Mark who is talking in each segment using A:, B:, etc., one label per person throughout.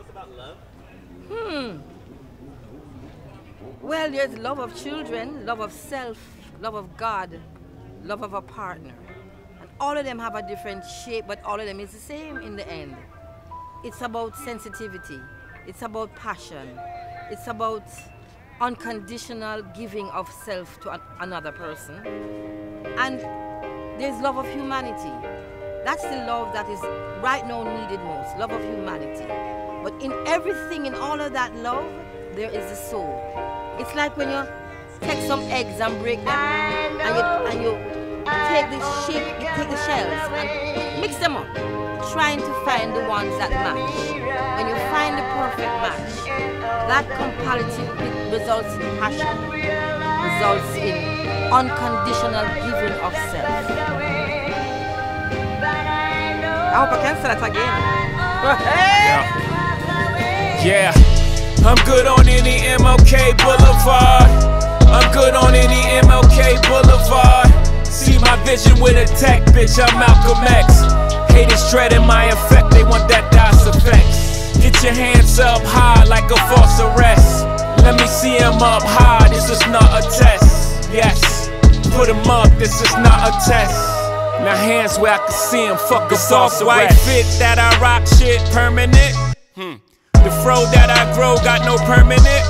A: us about love?
B: Well, there's love of children, love of self, love of God, love of a partner. And all of them have a different shape, but all of them is the same in the end. It's about sensitivity. It's about passion. It's about unconditional giving of self to another person. And there's love of humanity. That's the love that is right now needed most, love of humanity. But in everything, in all of that love, there is a soul. It's like when you take some eggs and break them, and you take the shells and mix them up, trying to find the ones that match. When you find the perfect match, that comparative results in passion, results in unconditional giving of self. I hope I can say that again.
C: Yeah, I'm good on any MLK Boulevard. I'm good on any MLK Boulevard. See my vision with a tech, bitch, I'm Malcolm X. Haters dreading my effect, they want that DOS effect. Get your hands up high like a false arrest. Let me see him up high, this is not a test. Yes, put him up, this is not a test. Now hands where I can see him, fuck a false arrest. White fit that I rock, shit permanent. The fro that I grow got no permanent.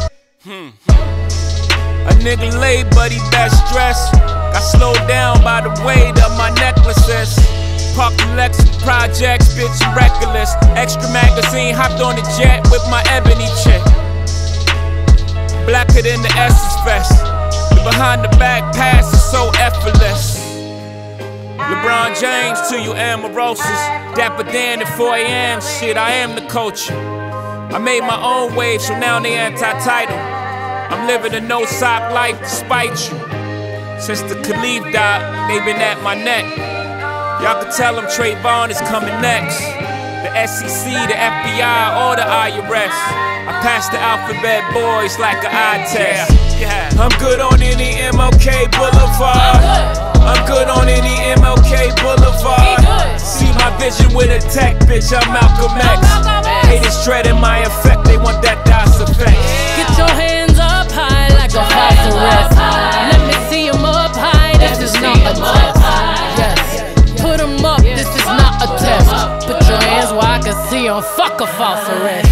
C: A nigga late, but he best dressed. Got slowed down by the weight of my necklaces. Park the Lexus projects, bitch, I'm reckless. Extra magazine, hopped on the jet with my ebony chick. Blacker than the Essence Fest. The behind the back pass is so effortless. LeBron James to you amorosos. Dapper Dan at 4 AM, shit, I am the culture. I made my own wave, so now they anti-title. I'm living a no-sock life despite you. Since the Khalif died, they been at my neck. Y'all can tell them Trayvon is coming next. The SEC, the FBI, or the IRS. I pass the alphabet boys like an eye test. I'm good on any MLK Boulevard. I'm good on any MLK Boulevard. See my vision with a tech, bitch, I'm Malcolm X. Haters dreading my effect, they want that DOS effect.
D: Get your hands up high like a false arrest. Let me see them up high, this is not a test. Yes, put them up, this is not a test. Put your hands where I can see them, fuck a false arrest.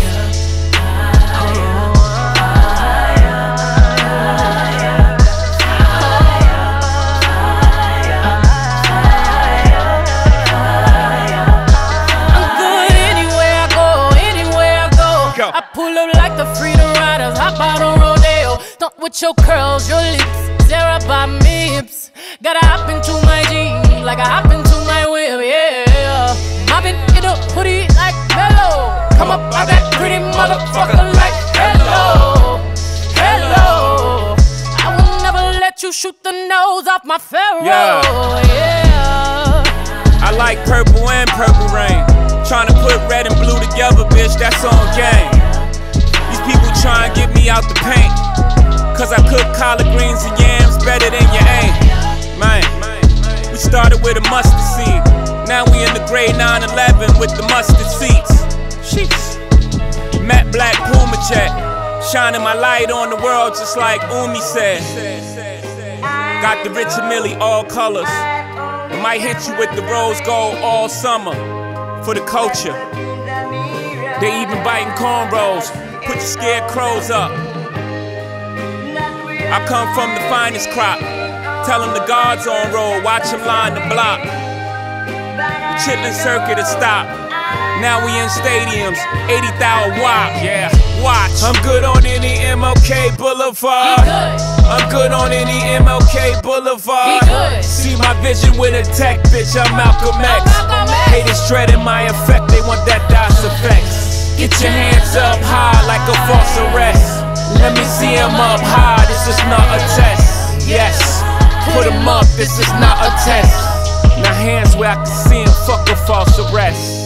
D: I pull up like the freedom riders, hop out on rodeo. Don't with your curls, your lips, tear up my hips. Gotta hop into my jeans, like I hop into my whip, yeah. Mobbing in a hoodie like Mellow. Come up out that pretty motherfucker like hello, hello. I will never let you shoot the nose off my Pharaoh, yeah.
C: I like purple and purple rain. Tryna put red and blue together, bitch, that's on game. These people tryna get me out the paint, cause I cook collard greens and yams better than your aim. Man, we started with a mustard seed. Now we in the grade 911 with the mustard seats. Sheesh. Matte black Puma jet, shining my light on the world just like Umi said. Got the Richard Mille all colors. I might hit you with the rose gold all summer. For the culture, they even biting cornrows. Put your scarecrows up. I come from the finest crop. Tell them the guards on roll. Watch them line the block. The Chitlin circuit has stopped. Now we in stadiums, 80,000 watt. Yeah, watch. I'm good on any MLK Boulevard. I'm good on any MLK Boulevard. See my vision with a tech, bitch, I'm Malcolm X. Haters dreading my effect, they want that DOS effect. Get your hands up high like a false arrest. Let me see him up high, this is not a test. Yes, put him up, this is not a test. Now hands where I can see him, fuck a false arrest.